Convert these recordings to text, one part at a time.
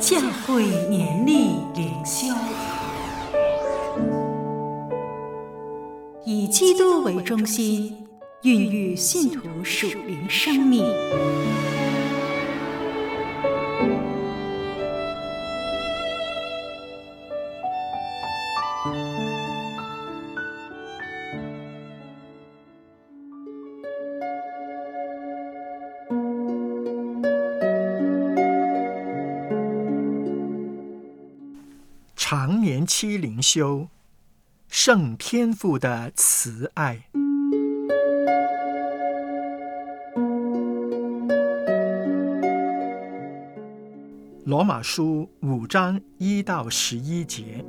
教会年历灵修，以基督为中心，孕育信徒属灵生命。 常年期灵修，圣天父的慈爱。罗马书5章1到11节。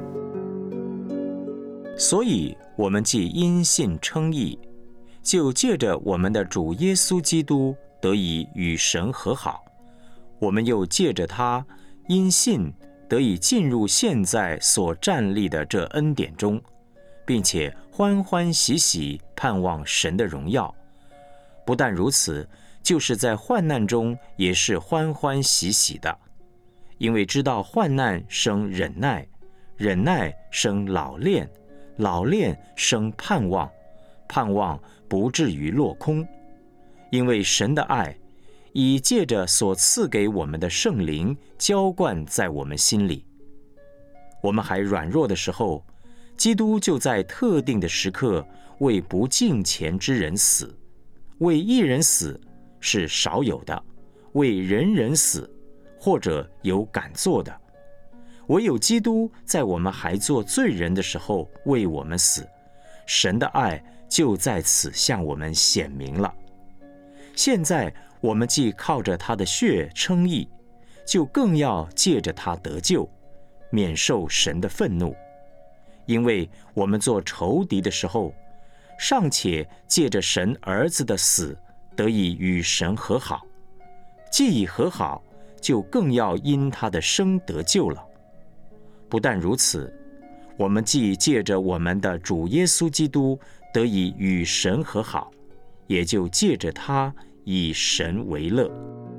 所以我们既因信称义，就借着我们的主耶稣基督得以与神和好。我们又借着他因信得以进入现在所站立的这恩典中，并且欢欢喜喜盼望神的荣耀。不但如此，就是在患难中也是欢欢喜喜的，因为知道患难生忍耐，忍耐生老练，老练生盼望，盼望不至于落空。因为神的爱已借着所赐给我们的圣灵浇灌在我们心里。我们还软弱的时候，基督就在特定的时刻为不敬虔之人死。为一人死是少有的，为人人死或者有敢做的。唯有基督在我们还做罪人的时候为我们死，神的爱就在此向我们显明了。现在我们既靠着他的血称义，就更要借着他得救，免受神的愤怒。因为我们做仇敌的时候，尚且借着神儿子的死得以与神和好，既已和好，就更要因他的生得救了。不但如此，我们既借着我们的主耶稣基督得以与神和好，也就借着他以神为乐。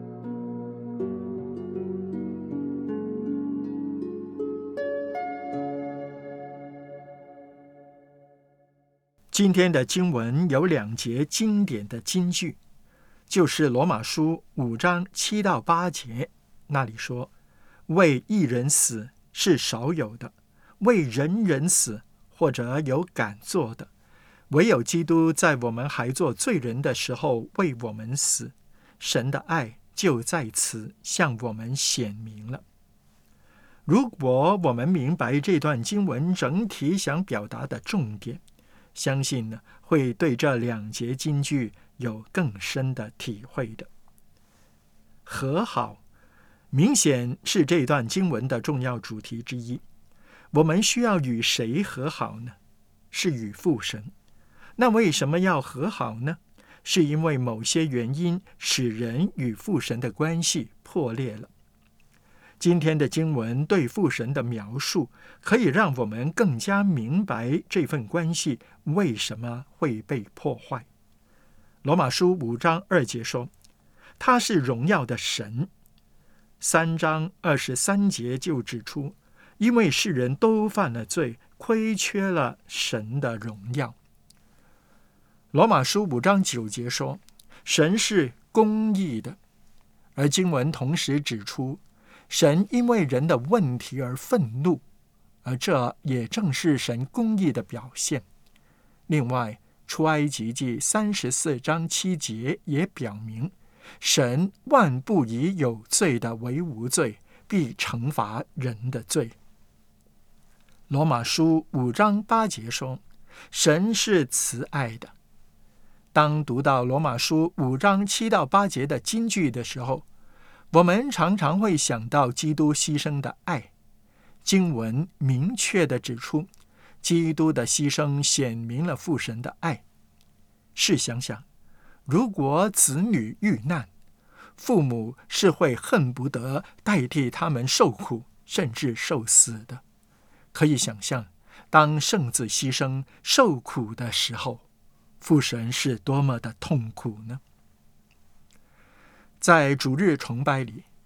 今天的经文有2节经典的金句，就是罗马书5章7到8节，那里说，为一人死是少有的，为人人死或者有敢做的。唯有基督在我们还做罪人的时候为我们死，神的爱就在此向我们显明了。如果我们明白这段经文整体想表达的重点，相信呢会对这2节金句有更深的体会的。和好明显是这段经文的重要主题之一。我们需要与谁和好呢？是与父神。那为什么要和好呢？是因为某些原因使人与父神的关系破裂了。今天的经文对父神的描述，可以让我们更加明白这份关系为什么会被破坏。罗马书5章2节说，他是荣耀的神。3章23节就指出，因为世人都犯了罪，亏缺了神的荣耀。罗马书5章9节说，神是公义的。而经文同时指出，神因为人的问题而愤怒，而这也正是神公义的表现。另外，出埃及记34章7节也表明，神万不以有罪的为无罪，必惩罚人的罪。罗马书5章8节说，神是慈爱的。当读到罗马书5章7到8节的金句的时候，我们常常会想到基督牺牲的爱。经文明确地指出，基督的牺牲显明了父神的爱。试想想，如果子女遇难，父母是会恨不得代替他们受苦，甚至受死的。可以想象，当圣子牺牲受苦的时候，父神是多么的痛苦呢？在主日崇拜里，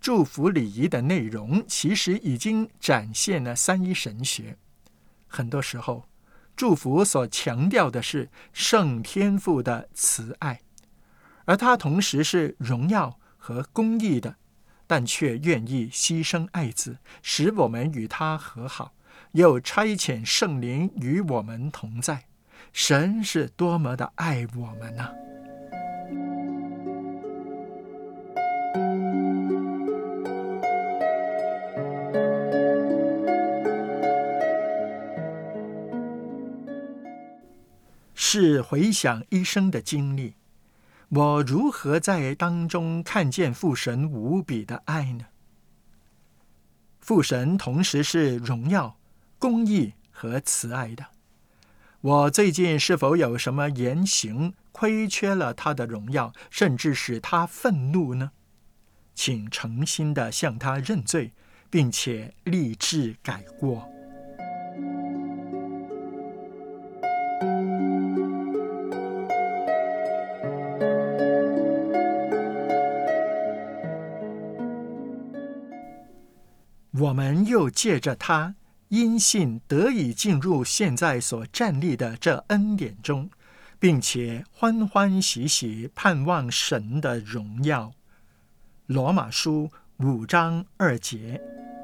祝福礼仪的内容其实已经展现了三一神学。很多时候，祝福所强调的是圣天父的慈爱，而他同时是荣耀和公义的，但却愿意牺牲爱子，使我们与他和好，又差遣圣灵与我们同在。神是多么的爱我们啊！是回想一生的经历，我如何在当中看见父神无比的爱呢？父神同时是荣耀、公义和慈爱的。我最近是否有什么言行亏缺了他的荣耀，甚至使他愤怒呢？请诚心的向他认罪，并且立志改过。我们又借着他因信得以进入现在所站立的这恩典中，并且欢欢喜喜盼望神的荣耀。罗马书5章2节。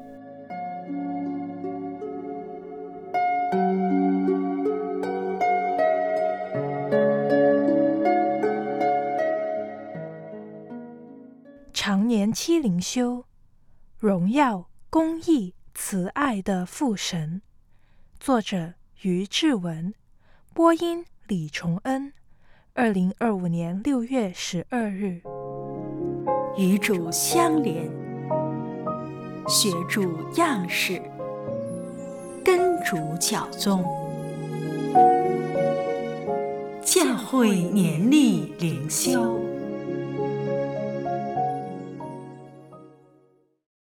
常年期灵修，荣耀、公义、慈爱的父神。作者于志文，播音李崇恩。2025年6月12日。 与主相连，学主样式，跟主教宗。教会年历灵修。